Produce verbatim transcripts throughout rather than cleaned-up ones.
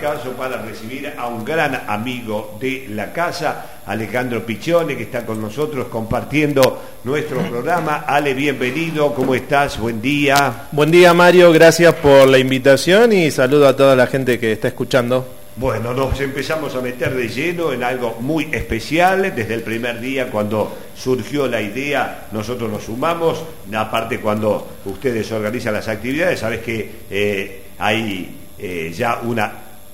caso para recibir a un gran amigo de la casa, Alejandro Piccione, que está con nosotros compartiendo nuestro programa. Ale, bienvenido, ¿cómo estás? Buen día. Buen día, Mario, gracias por la invitación y saludo a toda la gente que está escuchando. Bueno, nos empezamos a meter de lleno en algo muy especial. Desde el primer día, cuando surgió la idea, nosotros nos sumamos. Aparte, cuando ustedes organizan las actividades, sabes que eh, hay eh, ya una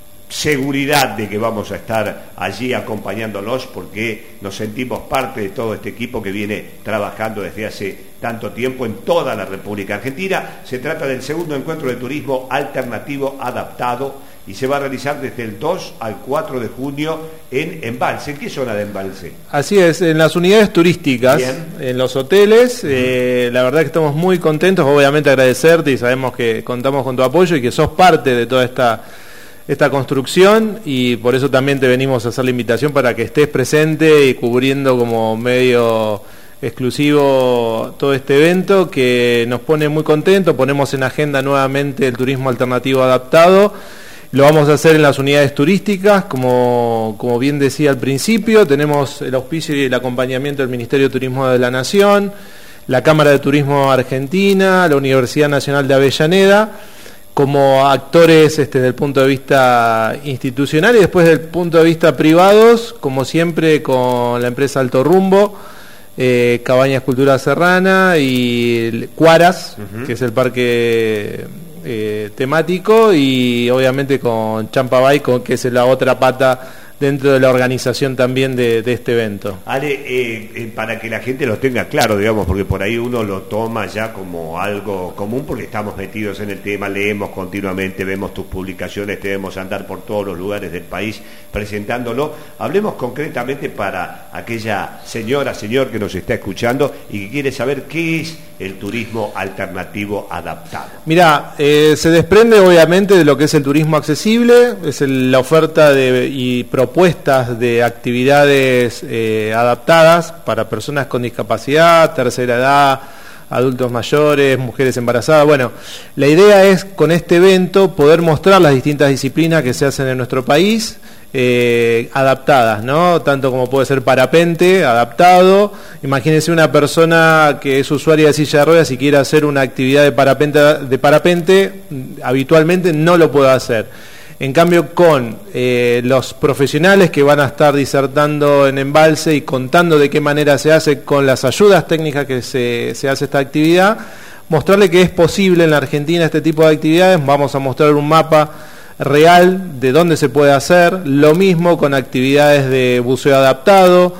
seguridad de que vamos a estar allí acompañándolos, porque nos sentimos parte de todo este equipo que viene trabajando desde hace tanto tiempo en toda la República Argentina. Se trata del segundo encuentro de turismo alternativo adaptado y se va a realizar desde el dos al cuatro de junio en Embalse. ¿En qué zona de Embalse? Así es, en las unidades turísticas. Bien. En los hoteles. Uh-huh. eh, la verdad que estamos muy contentos, obviamente agradecerte, y sabemos que contamos con tu apoyo y que sos parte de toda esta esta construcción, y por eso también te venimos a hacer la invitación para que estés presente y cubriendo como medio exclusivo todo este evento que nos pone muy contentos. Ponemos en agenda nuevamente el turismo alternativo adaptado. Lo vamos a hacer en las unidades turísticas, como, como bien decía al principio. Tenemos el auspicio y el acompañamiento del Ministerio de Turismo de la Nación, la Cámara de Turismo Argentina, la Universidad Nacional de Avellaneda, como actores este, desde el punto de vista institucional, y después desde el punto de vista privados, como siempre, con la empresa Alto Rumbo, eh, Cabañas Cultura Serrana y Cuaras, uh-huh. que es el parque eh, temático, y obviamente con Champabay, con, que es la otra pata dentro de la organización también de, de este evento. Ale, eh, eh, para que la gente lo tenga claro, digamos, porque por ahí uno lo toma ya como algo común, porque estamos metidos en el tema, leemos continuamente, vemos tus publicaciones, debemos andar por todos los lugares del país presentándolo. Hablemos concretamente para aquella señora, señor que nos está escuchando y que quiere saber qué es el turismo alternativo adaptado. Mirá, eh, se desprende obviamente de lo que es el turismo accesible, es el, la oferta de, y propuestas de actividades eh, adaptadas para personas con discapacidad, tercera edad, adultos mayores, mujeres embarazadas. Bueno, la idea es con este evento poder mostrar las distintas disciplinas que se hacen en nuestro país, eh, adaptadas, ¿no? Tanto como puede ser parapente, adaptado. Imagínense una persona que es usuaria de silla de ruedas y quiere hacer una actividad de parapente, de parapente, habitualmente no lo puede hacer. En cambio, con eh, los profesionales que van a estar disertando en Embalse y contando de qué manera se hace, con las ayudas técnicas que se, se hace esta actividad, mostrarle que es posible en la Argentina este tipo de actividades. Vamos a mostrar un mapa real de dónde se puede hacer, lo mismo con actividades de buceo adaptado,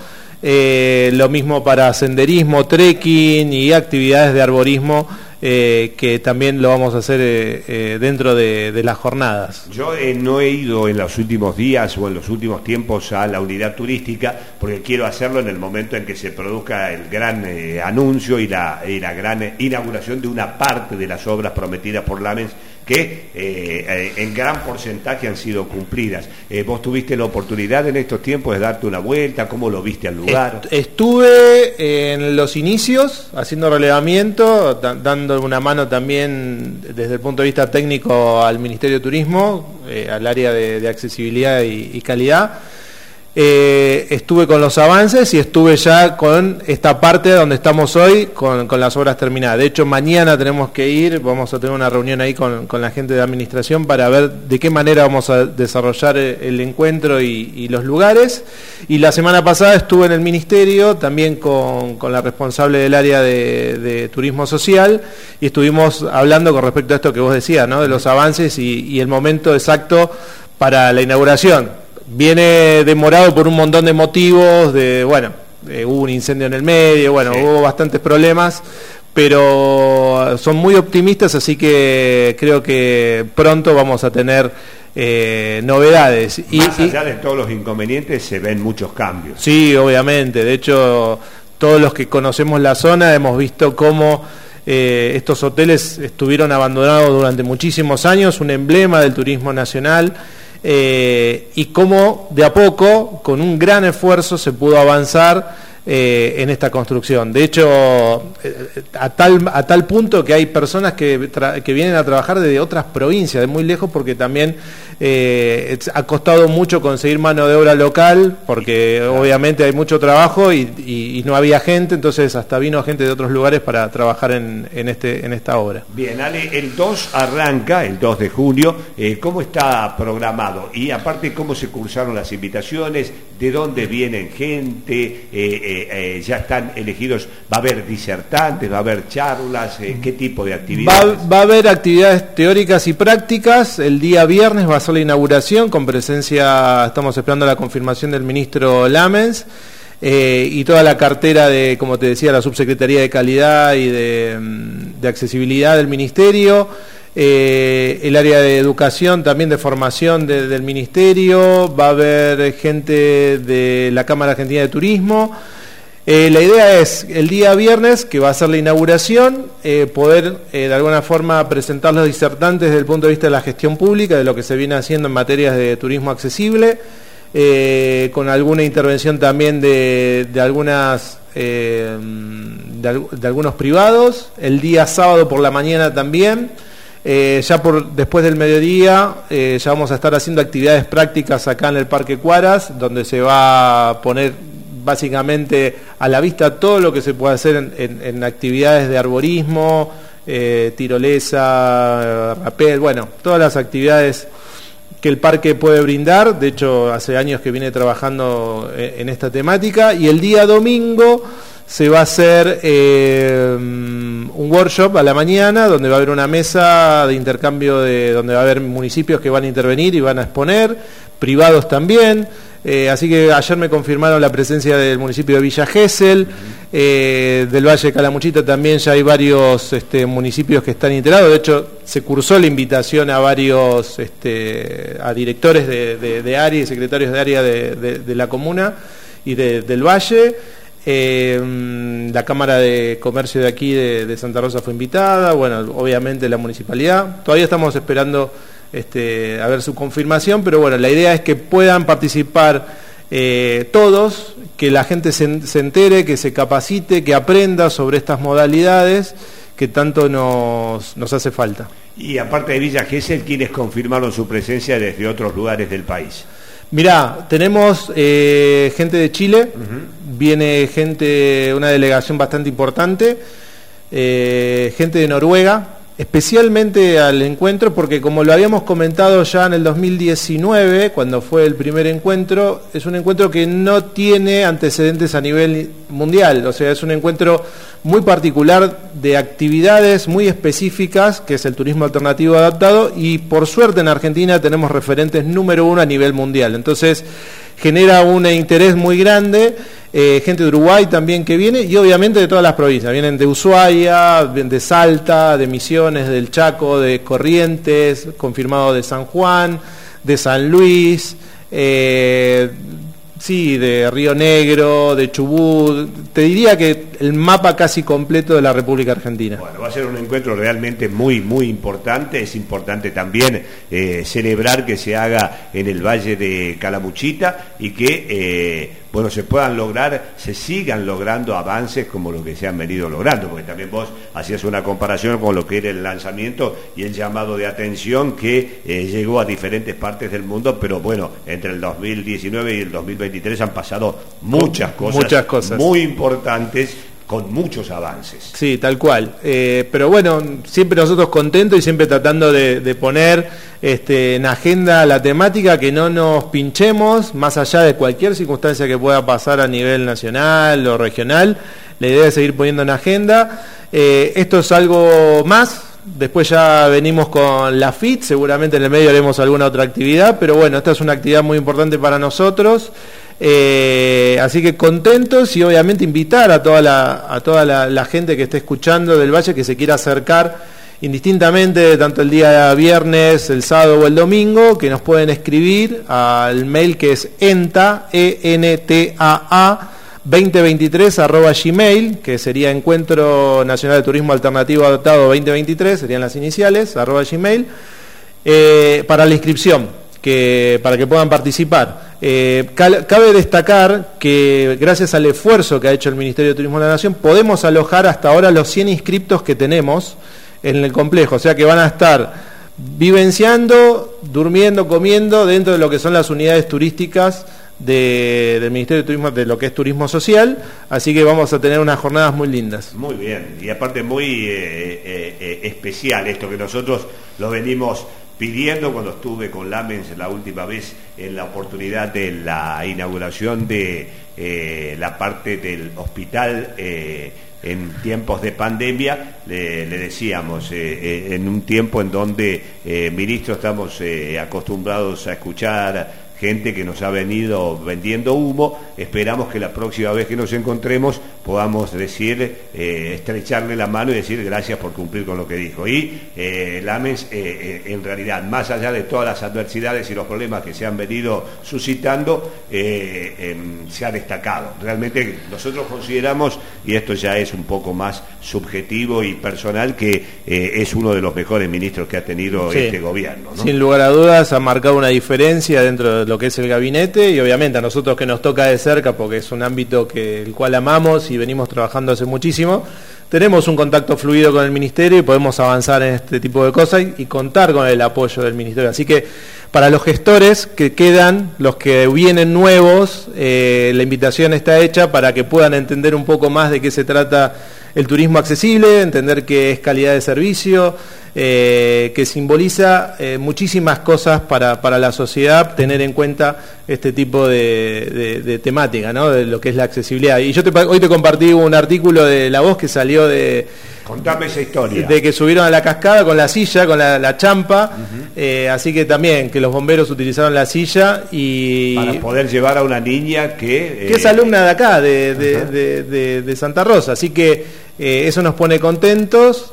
eh, lo mismo para senderismo, trekking y actividades de arborismo, Eh, que también lo vamos a hacer eh, eh, dentro de, de las jornadas. Yo eh, no he ido en los últimos días o en los últimos tiempos a la unidad turística, porque quiero hacerlo en el momento en que se produzca el gran eh, anuncio y la, y la gran inauguración de una parte de las obras prometidas por Lamens, que eh, en gran porcentaje han sido cumplidas. Eh, ¿Vos tuviste la oportunidad en estos tiempos de darte una vuelta? ¿Cómo lo viste al lugar? Estuve en los inicios haciendo relevamiento, dando una mano también desde el punto de vista técnico al Ministerio de Turismo, eh, al área de, de accesibilidad y, y calidad. Eh, estuve con los avances y estuve ya con esta parte donde estamos hoy, con, con las obras terminadas. De hecho, mañana tenemos que ir, vamos a tener una reunión ahí con, con la gente de administración para ver de qué manera vamos a desarrollar el encuentro y, y los lugares. Y la semana pasada estuve en el Ministerio, también con, con la responsable del área de, de turismo social, y estuvimos hablando con respecto a esto que vos decías, ¿no? De los avances y, y el momento exacto para la inauguración. Viene demorado por un montón de motivos, de bueno, eh, hubo un incendio en el medio, bueno, sí. Hubo bastantes problemas, pero son muy optimistas, así que creo que pronto vamos a tener eh, novedades. Más y, allá de todos los inconvenientes, se ven muchos cambios. Sí, obviamente, de hecho, todos los que conocemos la zona hemos visto cómo eh, estos hoteles estuvieron abandonados durante muchísimos años, un emblema del turismo nacional. Eh, y cómo de a poco, con un gran esfuerzo, se pudo avanzar eh, en esta construcción. De hecho, eh, a tal a tal punto que hay personas que, que vienen a trabajar desde otras provincias, de muy lejos, porque también eh, ha costado mucho conseguir mano de obra local, porque claro, obviamente hay mucho trabajo y, y, y no había gente, entonces hasta vino gente de otros lugares para trabajar en, en, este, en esta obra. Bien, Ale, el dos arranca, el dos de junio, eh, ¿cómo está programado? Y aparte, ¿cómo se cursaron las invitaciones? ¿De dónde vienen gente? Eh, eh, eh, ¿Ya están elegidos? ¿Va a haber disertantes? ¿Va a haber charlas? Eh, ¿Qué tipo de actividades? Va, va a haber actividades teóricas y prácticas. El día viernes va a ser la inauguración, con presencia, estamos esperando la confirmación del ministro Lamens, eh, y toda la cartera de, como te decía, la Subsecretaría de Calidad y de, de Accesibilidad del Ministerio. Eh, el área de educación, también de formación de, del Ministerio, va a haber gente de la Cámara Argentina de Turismo. Eh, la idea es, el día viernes, que va a ser la inauguración, eh, poder eh, de alguna forma presentar los disertantes desde el punto de vista de la gestión pública, de lo que se viene haciendo en materias de turismo accesible, eh, con alguna intervención también de, de algunas... Eh, de, de algunos privados. El día sábado por la mañana también. Eh, ya por después del mediodía eh, ya vamos a estar haciendo actividades prácticas acá en el Parque Cuaras, donde se va a poner básicamente a la vista todo lo que se puede hacer en, en, en actividades de arborismo, eh, tirolesa, rapel, bueno, todas las actividades que el parque puede brindar. De hecho, hace años que viene trabajando en, en esta temática. Y el día domingo se va a hacer eh, un workshop a la mañana, donde va a haber una mesa de intercambio, de donde va a haber municipios que van a intervenir y van a exponer, privados también. Eh, así que ayer me confirmaron la presencia del municipio de Villa Gesell, eh, del Valle de Calamuchita también ya hay varios este, municipios que están integrados. De hecho, se cursó la invitación a varios, este, a directores de, de, de área y secretarios de área de, de, de la comuna y de, del Valle. Eh, la Cámara de Comercio de aquí de, de Santa Rosa fue invitada, bueno, obviamente la municipalidad. Todavía estamos esperando este, a ver su confirmación, pero bueno, la idea es que puedan participar eh, todos, que la gente se, se entere, que se capacite, que aprenda sobre estas modalidades que tanto nos, nos hace falta. Y aparte de Villa Gesell, ¿quiénes confirmaron su presencia desde otros lugares del país? Mirá, tenemos eh, gente de Chile, uh-huh. Viene gente, una delegación bastante importante, eh, gente de Noruega, especialmente al encuentro, porque como lo habíamos comentado ya en el dos mil diecinueve, cuando fue el primer encuentro, es un encuentro que no tiene antecedentes a nivel mundial, o sea, es un encuentro muy particular de actividades muy específicas, que es el turismo alternativo adaptado, y por suerte en Argentina tenemos referentes número uno a nivel mundial, entonces genera un interés muy grande. Eh, gente de Uruguay también que viene, y obviamente de todas las provincias, vienen de Ushuaia, de Salta, de Misiones, del Chaco, de Corrientes, confirmado de San Juan, de San Luis, eh, sí, de Río Negro, de Chubut. Te diría que el mapa casi completo de la República Argentina. Bueno, va a ser un encuentro realmente muy, muy importante. Es importante también eh, celebrar que se haga en el Valle de Calamuchita y que, eh, bueno, se puedan lograr, se sigan logrando avances como lo que se han venido logrando, porque también vos hacías una comparación con lo que era el lanzamiento y el llamado de atención que eh, llegó a diferentes partes del mundo, pero bueno, entre el dos mil diecinueve y el dos mil veintitrés han pasado muchas cosas, muchas cosas muy importantes, con muchos avances. Sí, tal cual. Eh, pero bueno, siempre nosotros contentos y siempre tratando de, de poner este, en agenda la temática, que no nos pinchemos, más allá de cualquier circunstancia que pueda pasar a nivel nacional o regional. La idea es seguir poniendo en agenda. Eh, esto es algo más. Después ya venimos con la F I T, seguramente en el medio haremos alguna otra actividad, pero bueno, esta es una actividad muy importante para nosotros. Eh, así que contentos y obviamente invitar a toda la a toda la, la gente que esté escuchando del Valle, que se quiera acercar indistintamente, tanto el día viernes, el sábado o el domingo, que nos pueden escribir al mail que es enta, E N T A A veinte veintitrés arroba gmail, que sería Encuentro Nacional de Turismo Alternativo Adaptado veinte veintitrés, serían las iniciales, arroba gmail, eh, para la inscripción. Que que, para que puedan participar. Eh, cabe destacar que gracias al esfuerzo que ha hecho el Ministerio de Turismo de la Nación, podemos alojar hasta ahora los cien inscriptos que tenemos en el complejo, o sea que van a estar vivenciando, durmiendo, comiendo dentro de lo que son las unidades turísticas de, del Ministerio de Turismo, de lo que es turismo social, así que vamos a tener unas jornadas muy lindas. Muy bien, y aparte muy eh, eh, eh, especial esto que nosotros lo venimos pidiendo cuando estuve con Lamens la última vez en la oportunidad de la inauguración de eh, la parte del hospital eh, en tiempos de pandemia. Le, le decíamos, eh, eh, en un tiempo en donde, eh, ministro, estamos eh, acostumbrados a escuchar gente que nos ha venido vendiendo humo. Esperamos que la próxima vez que nos encontremos podamos decir, eh, estrecharle la mano y decir gracias por cumplir con lo que dijo. Y eh, Lamens, eh, eh, en realidad, más allá de todas las adversidades y los problemas que se han venido suscitando, eh, eh, se ha destacado. Realmente nosotros consideramos, y esto ya es un poco más subjetivo y personal, que eh, es uno de los mejores ministros que ha tenido sí, este gobierno, ¿no? Sin lugar a dudas ha marcado una diferencia dentro de lo que es el gabinete, y obviamente a nosotros que nos toca de cerca, porque es un ámbito que el cual amamos y venimos trabajando hace muchísimo, tenemos un contacto fluido con el Ministerio y podemos avanzar en este tipo de cosas y, y contar con el apoyo del Ministerio. Así que para los gestores que quedan, los que vienen nuevos, eh, la invitación está hecha para que puedan entender un poco más de qué se trata el turismo accesible, entender qué es calidad de servicio, eh, que simboliza eh, muchísimas cosas para, para la sociedad, tener en cuenta este tipo de, de, de temática, ¿no? De lo que es la accesibilidad. Y yo te, hoy te compartí un artículo de La Voz que salió de... Contame esa historia. De que subieron a la cascada con la silla, con la, la champa, uh-huh. eh, así que también que los bomberos utilizaron la silla y... Para poder llevar a una niña que... Que eh... es alumna de acá, de, de, uh-huh. de, de, de Santa Rosa, así que eh, eso nos pone contentos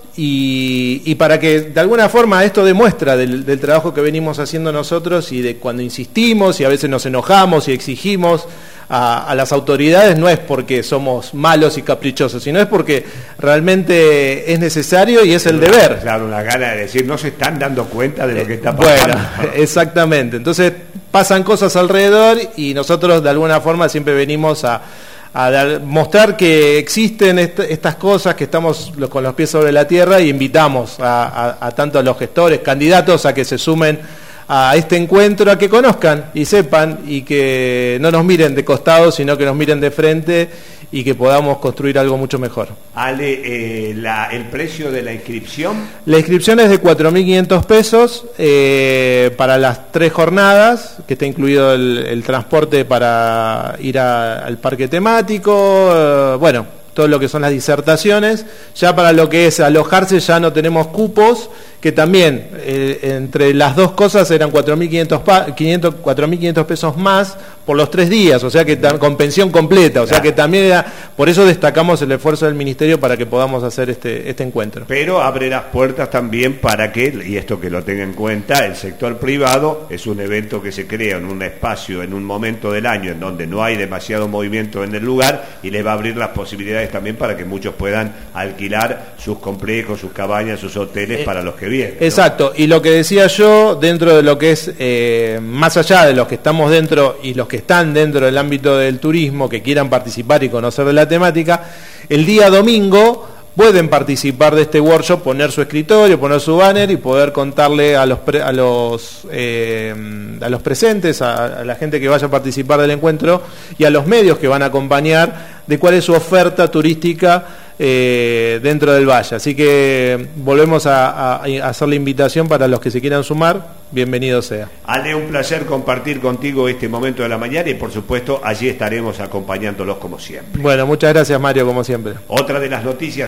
y, y para que de alguna forma esto demuestra del, del trabajo que venimos haciendo nosotros y de cuando insistimos y a veces nos enojamos y exigimos A, a las autoridades, no es porque somos malos y caprichosos, sino es porque realmente es necesario y es el deber. Claro, una gana de decir, no se están dando cuenta de lo que está pasando. Bueno, exactamente. Entonces pasan cosas alrededor y nosotros de alguna forma siempre venimos a, a dar, mostrar que existen est estas cosas, que estamos con los pies sobre la tierra, y invitamos a, a, a tanto a los gestores, candidatos, a que se sumen a este encuentro, a que conozcan y sepan y que no nos miren de costado, sino que nos miren de frente y que podamos construir algo mucho mejor. Ale, eh, la, ¿el precio de la inscripción? La inscripción es de cuatro mil quinientos pesos eh, para las tres jornadas, que está incluido el, el transporte para ir a, al parque temático, eh, bueno, todo lo que son las disertaciones. Ya para lo que es alojarse ya no tenemos cupos, que también eh, entre las dos cosas eran cuatro mil quinientos pesos más por los tres días, o sea que con pensión completa, o sea que también era, por eso destacamos el esfuerzo del Ministerio para que podamos hacer este, este encuentro. Pero abre las puertas también para que, y esto que lo tenga en cuenta, el sector privado es un evento que se crea en un espacio, en un momento del año en donde no hay demasiado movimiento en el lugar, y le va a abrir las posibilidades también para que muchos puedan alquilar sus complejos, sus cabañas, sus hoteles eh, para los que vienen, ¿no? Exacto, y lo que decía yo, dentro de lo que es, eh, más allá de los que estamos dentro y los que están dentro del ámbito del turismo, que quieran participar y conocer de la temática, el día domingo pueden participar de este workshop, poner su escritorio, poner su banner y poder contarle a los pre, a los eh, a los presentes, a, a la gente que vaya a participar del encuentro y a los medios que van a acompañar, de cuál es su oferta turística eh, dentro del valle. Así que volvemos a, a, a hacer la invitación para los que se quieran sumar, bienvenido sea. Ale, un placer compartir contigo este momento de la mañana y por supuesto allí estaremos acompañándolos como siempre. Bueno, muchas gracias, Mario, como siempre. Otra de las noticias